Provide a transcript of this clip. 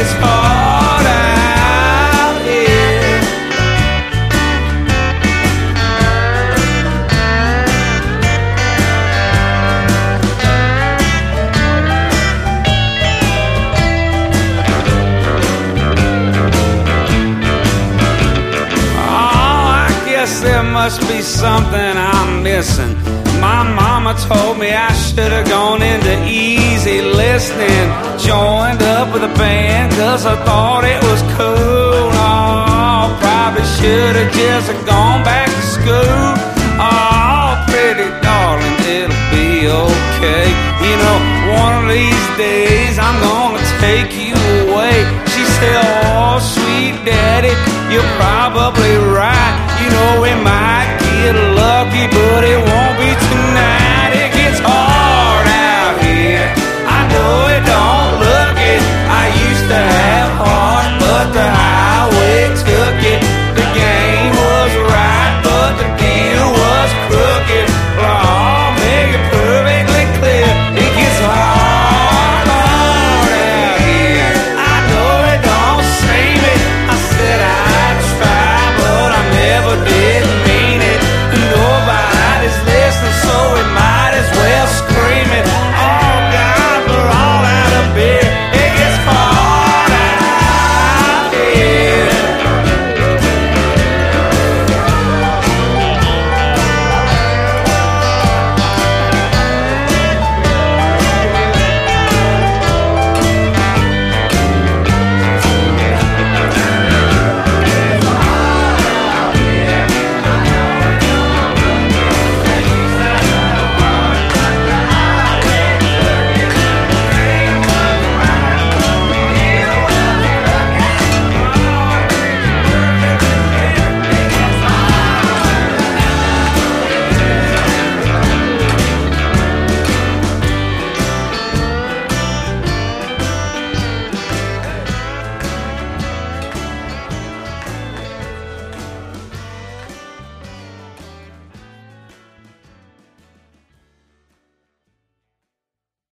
it's hard out here. There must be something I'm missing. My mama told me I should have gone into easy listening, joined up with a band cause I thought it was cool. Oh, probably should have just gone back to school. Oh, pretty darling, it'll be okay. You know, one of these days I'm gonna take you away. She said, oh, sweet daddy, you're probably